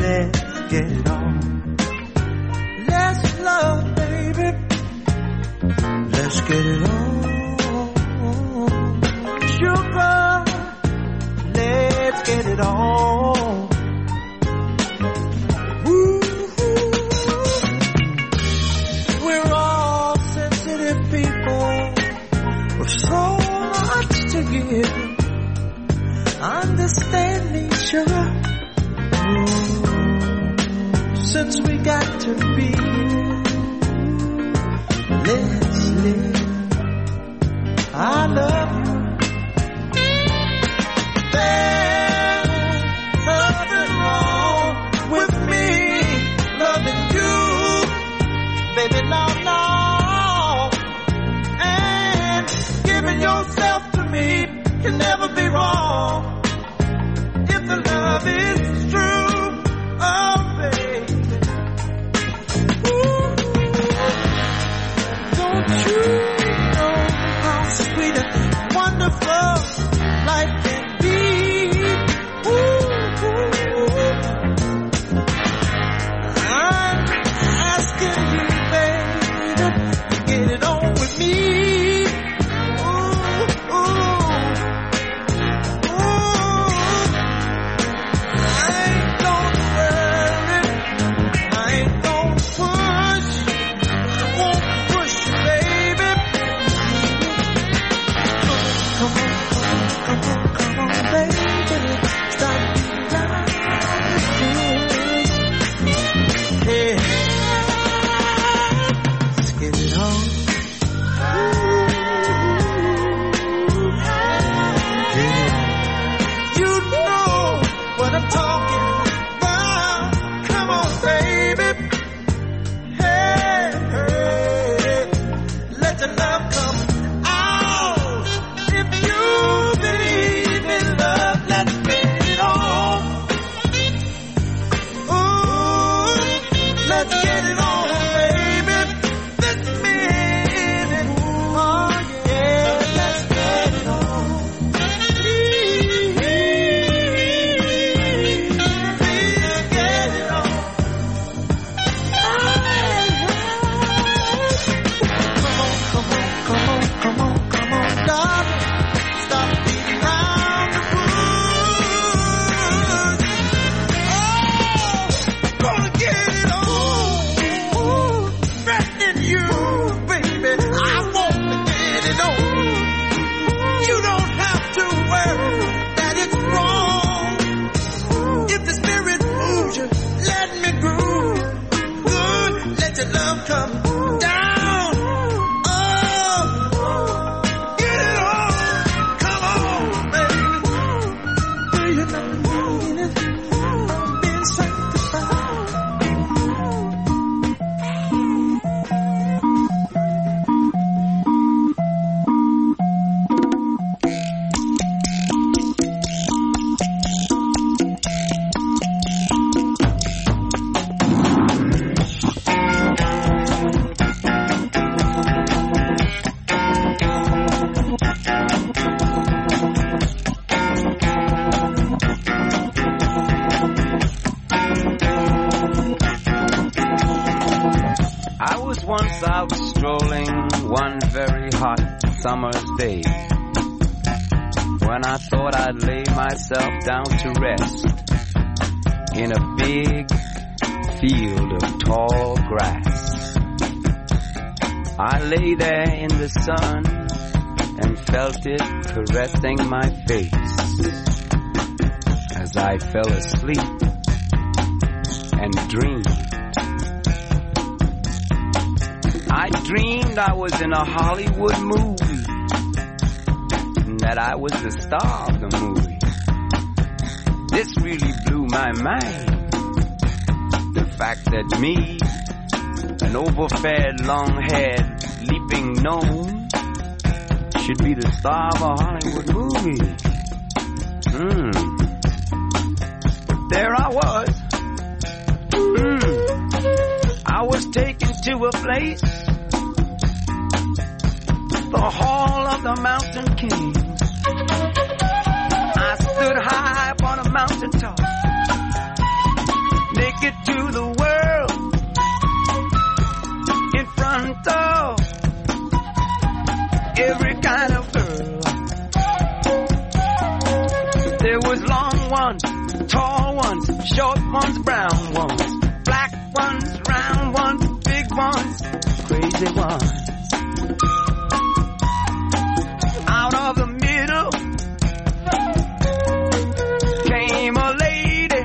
let's get it on. Let's love, baby. Let's get it on. Sugar, let's get it on. Woo. We're all sensitive people with so much to give. Understand me, sugar. Since we got to be, let's live. I love you. There's nothing wrong with me loving you, baby. No, no. And giving yourself to me can never be wrong if the love is true. Oh, baby. Ooh. Don't you know how sweet and wonderful life can be? Ooh. I'm asking you, baby, to get it on with me. Summer's day, when I thought I'd lay myself down to rest in a big field of tall grass. I lay there in the sun and felt it caressing my face as I fell asleep and dreamed. I dreamed I was in a Hollywood movie, that I was the star of the movie. This really blew my mind. The fact that me, an overfed, long-haired, leaping gnome, should be the star of a Hollywood movie. But there I was. I was taken to a place, the Hall of the Mountain King. I stood high upon a mountain top. brown ones, black ones, round ones, big ones, crazy ones. Out of the middle came a lady.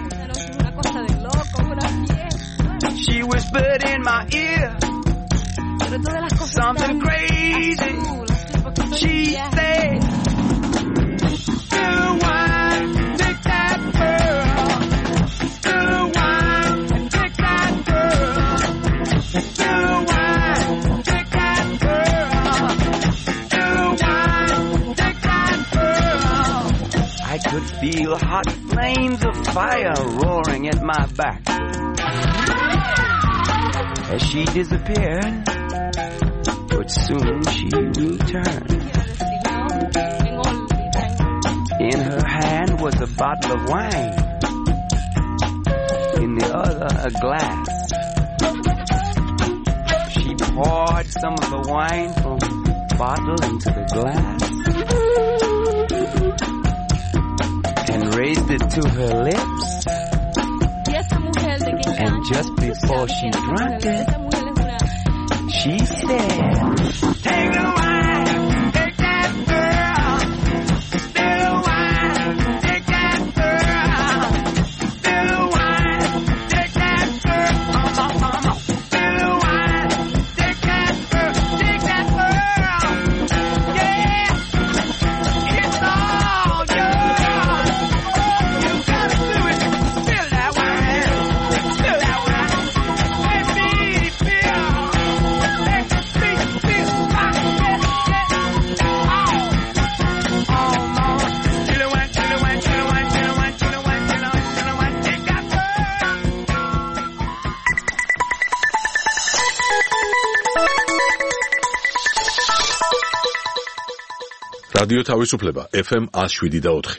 She whispered in my ear something crazy. She said, still wine, take that girl. Still wine, take that girl. Still wine, take that girl. Still wine, take that girl. I could feel hot flames of fire roaring at my back as she disappeared, but soon she returned. In her hand was a bottle of wine, in the other a glass. She poured some of the wine from the bottle into the glass and raised it to her lips. And just before she drank it, she said, take the wine, take that girl. Still wine, take that girl. Still wine, take that girl. Still wine, take that girl. Take that girl. Yeah, it's all yours. You gotta do it. Spill that wine. Spill that wine. Let me feel. Let me feel my head. Oh, mama. Till the wine, till the wine, till the wine, till the wine, till the wine, till the wine, till the wine. Take that girl. რადიო თავისუფლება FM 107.4.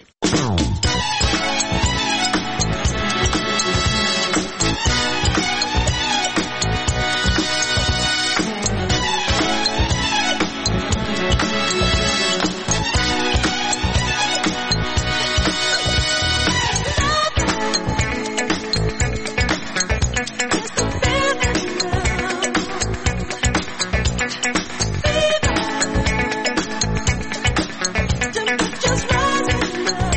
Just rising up.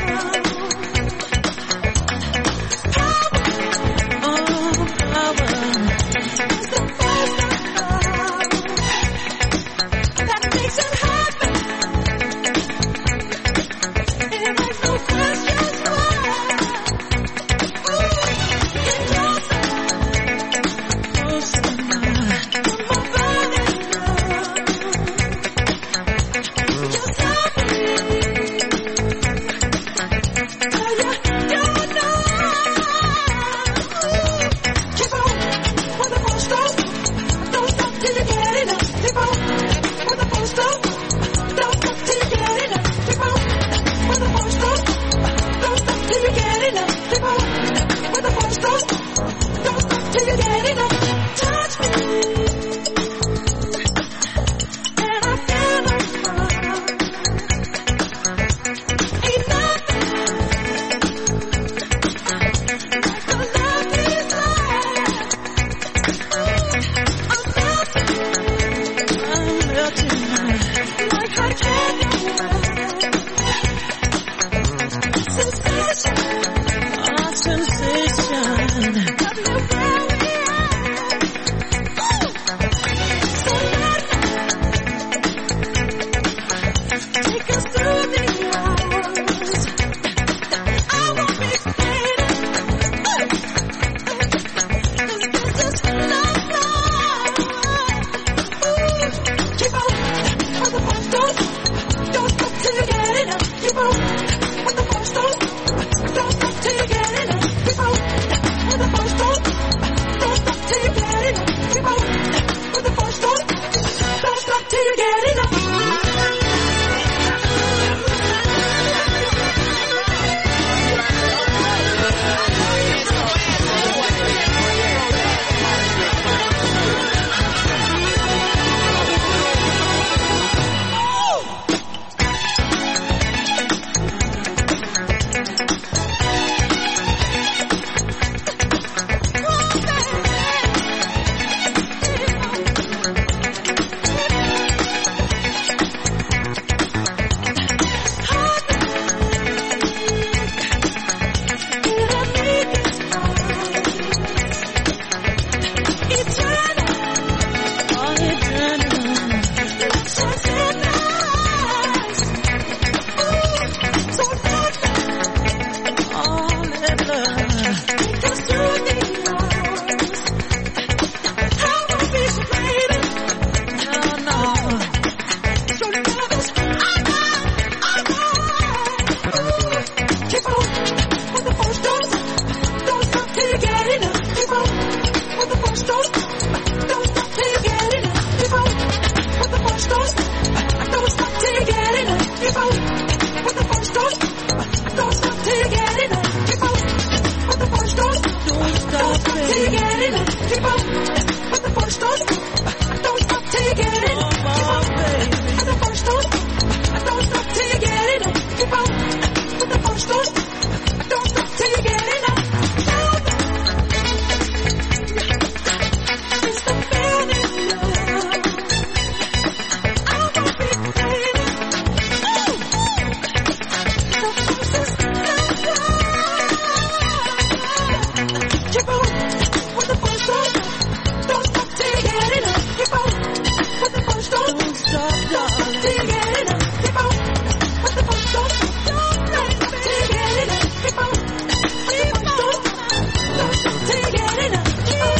Keep on with the first dose. Don't stop till you get it. Keep on with the first dose. Don't stop till you get it. Keep on with the first dose. Don't stop till you get it. It's the feeling love. I won't be playing it. Keep on with the first dose. Don't stop till you get it. Keep on with the first dose. Don't stop till you get it. Keep on with the first dose. Don't stop till you get it. Keep on with the first dose. Don't stop till you get it. Keep on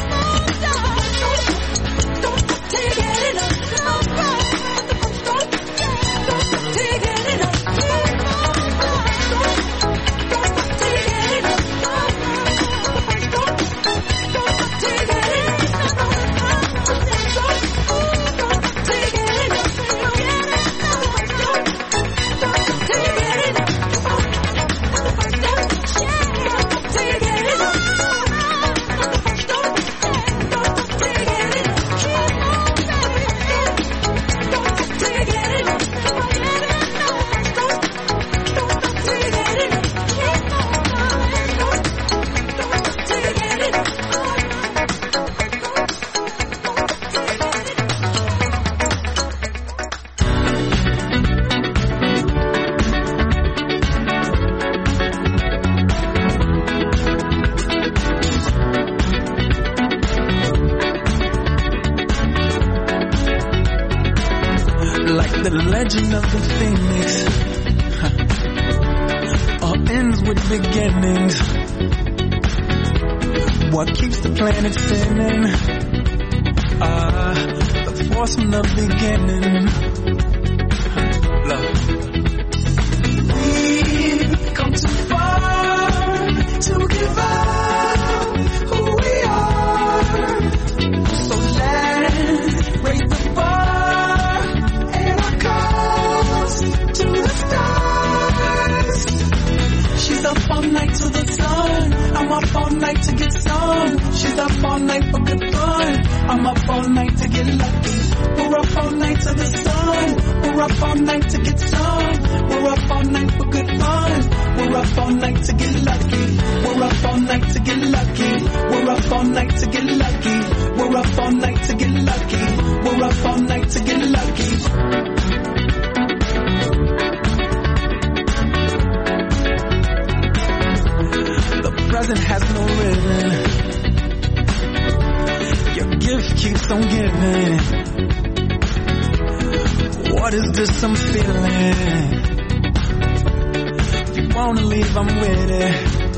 don't stop till you get it. Keep on with the first dose. Don't stop till you get it. Keep on don't stop till you get it. Like the legend of the phoenix, all ends with beginnings. What keeps the planet spinning? The force from the beginning. Love. We've come too far to give up who we are. So let's raise the bar and our cause to the stars. She's up all night to the sun. I'm up all night to get some. She's up all night for good fun. I'm up all night to get lucky. We're up all night to the sun. We're up all night to get some. We're up all night for good fun. We're up all night to get lucky. We're up all night to get lucky. We're up all night to get lucky. We're up all night to get lucky. We're up all night to get lucky. The present has no ribbon. Your gift keeps on giving. What is this I'm feeling? If you wanna leave, I'm with it.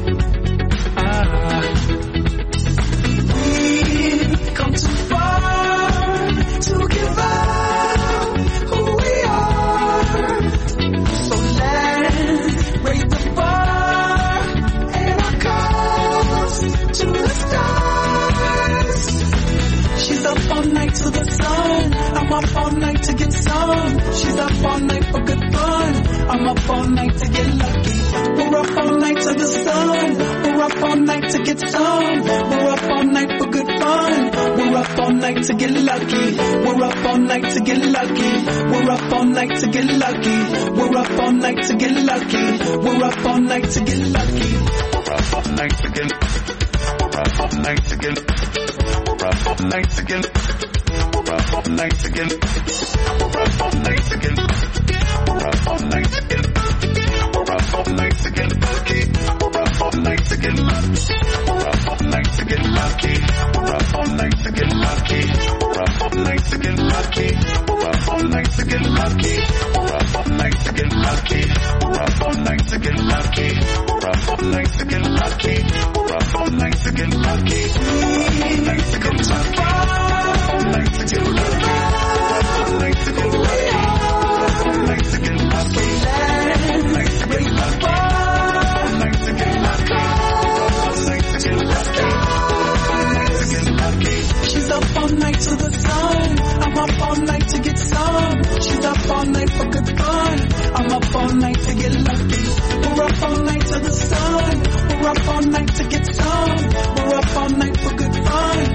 We've come too far to give up who we are. So let's raise the bar and our cause to the stars. She's up all night to the sun. I'm up all night to get some. She's up all night for good fun. I'm up all night to get lucky. We're up all night to the sun. We're up all night to get some. We're up all night for good fun. We're up all night to get lucky. We're up all night to get lucky. We're up all night to get lucky. We're up all night to get lucky. We're up all night to get lucky. We're up all night to get. We're up all night to get. We're up all night to get. We're up all night to get. We're up all night to get. We're up all night to get. We're up all night to get lucky. We're up all night to get lucky. We're up all night to get lucky. We're up all night to get lucky. We're up all night to get lucky. We're up all night to get lucky. We're up all night to get lucky. We're up all night to get lucky. We're up all night to get lucky. We're up all night to get lucky. We're up all night to get lucky. All night to get lucky. All night to get lucky. All night to get lucky. All night to get lucky. All night to get lucky. All night to get lucky. All night to get lucky. She's up all night to the sun. I'm up all night to get some. She's up all night for good fun. I'm up all night to get lucky. We're up all night to the sun. We're up all night to get some. We're up all night for good fun.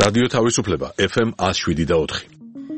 რადიო თავისუფლება FM 107.4.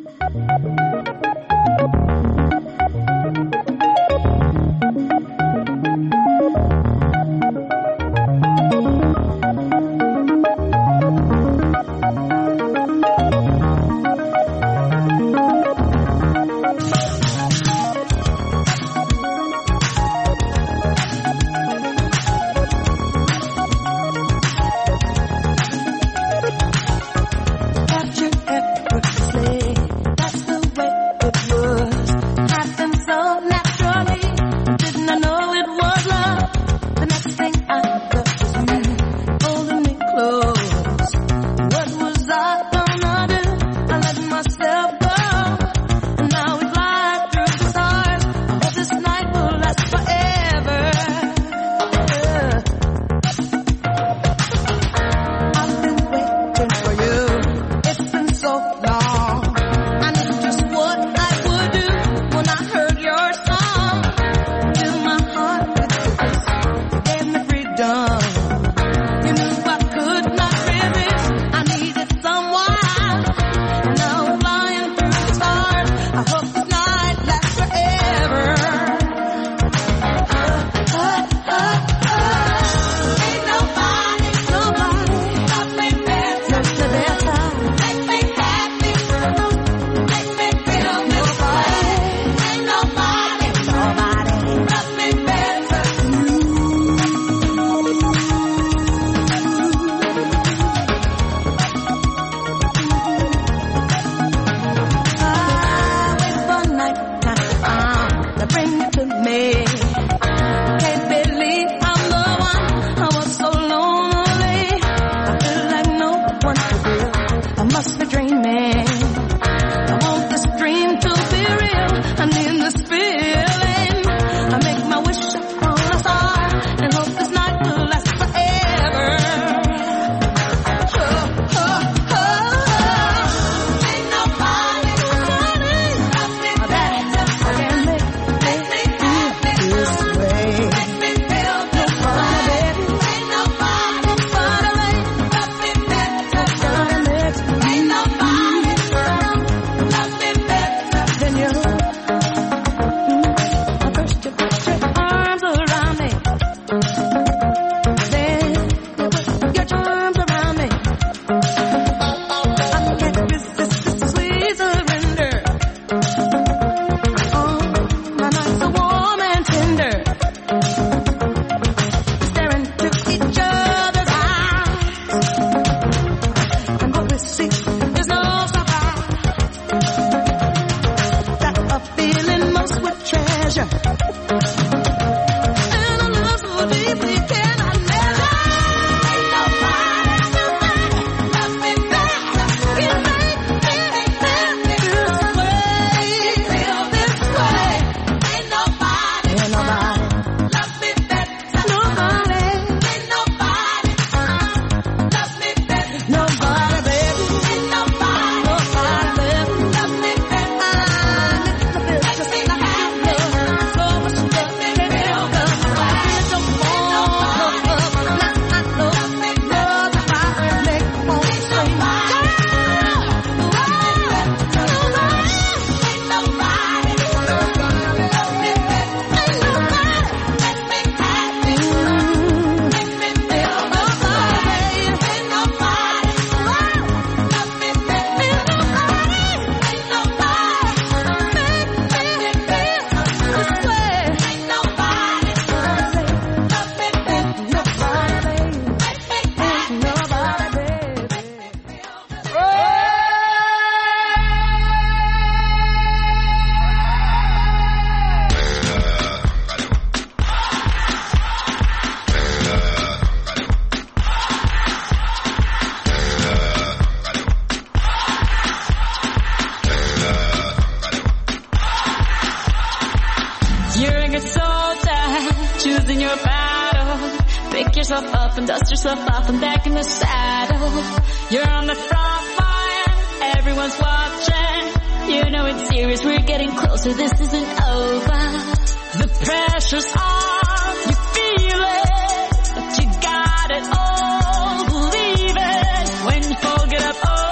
choosing your battle. Pick yourself up and dust yourself off and back in the saddle. You're on the front line, everyone's watching. You know it's serious, we're getting closer, this isn't over. The pressure's on, you feel it, but you got it all, believe it. When you fall, get up, oh.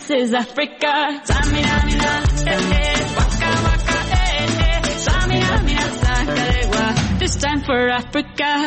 this is Africa. Samina, mina, waka, waka, Samina, mina, sakalewa. This time for Africa.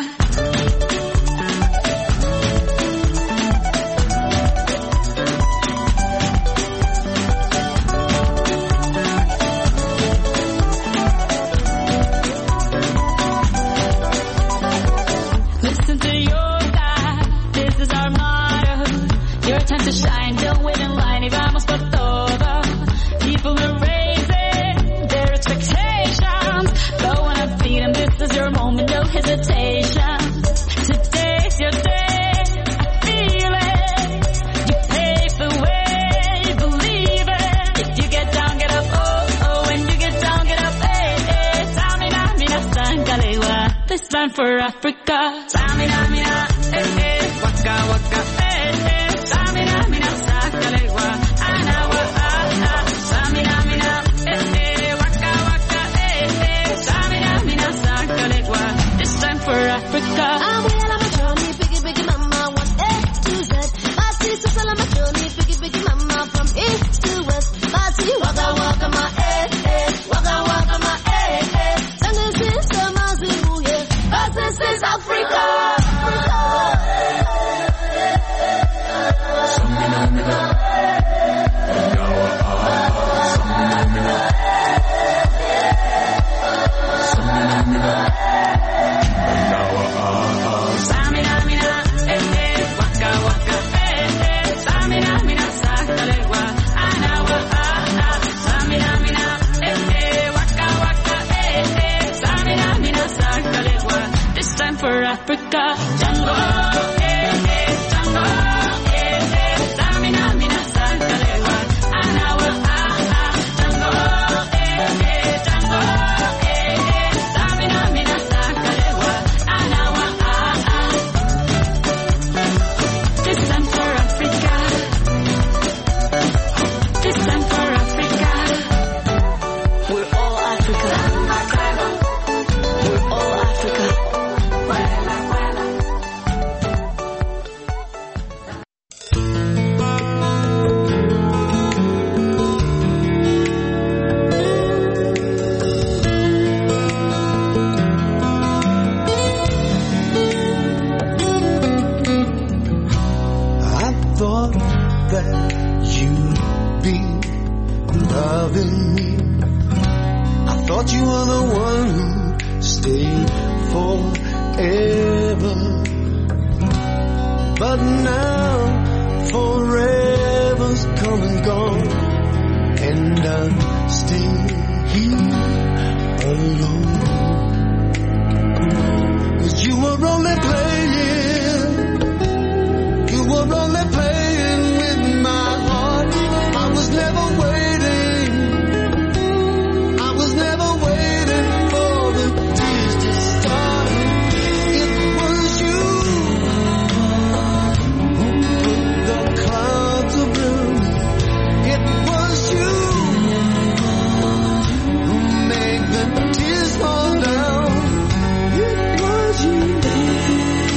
Listen to your God, this is our motto. Your time to shine, don't wait in line, y vamos por todo. People are raising their expectations. Go on and feed them, this is your moment, no hesitation. Today's your day, I feel it. You pave the way, believe it. If you get down, get up, oh, oh. When you get down, get up, hey, hey. Samina, mina, sankalewa. This time for Africa. Samina, mina, waka, waka, Samina, mina, sakalewa. Anawa, Samina, mina, waka, waka, Samina, mina, sakalewa. This time for Africa. I'm well on my journey, biggie, biggie mama, one A to Z. My sister's all on my journey, biggie, biggie mama, from east to west. My city, waka, waka, my waka, waka, my Sangin' sister, my Zulu, yeah. This is Africa. Samina, mina, waka, waka, Samina, mina, sakalewa. Anawa, Samina, mina, waka, waka, Samina, mina, sakalewa. This time for Africa. Jungle, jungle, Samina, mina, sakalewa. Anawa, jungle, jungle, Samina, mina, sakalewa. Anawa, this time for Africa. This time for Africa. We're all Africa. We're all Africa. I thought that you'd be loving me. I thought you were the one who'd stay forever. But now forever's come and gone, and I'm still here alone. 'Cause you were only playing, you were only playing with my heart. I was never waiting, I was never waiting for the tears to start. It was you who put the clouds around me. It was you who made the tears fall down. It was you.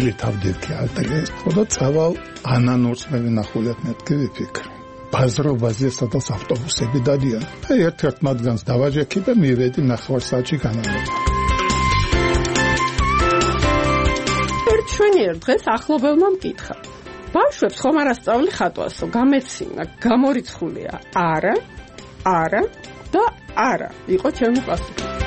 ხელი თავდირქი ალტეგეს ხოდა წავალ ანანურს მე ვინახულებ მეთქი ვიფიქრე ბაზრობაზე სადაც ავტობუსები დადიან და ერთ-ერთ მათგანს დავაჯექი და მივედი 9 საათში განამედა ჩვენიერ დღეს ახლობელმა მკითხა ბავშვებს ხომ არ ასწავლი ხატვასო გამეცინა გამორიცხულია არა და არა იყო ჩემი პასუხი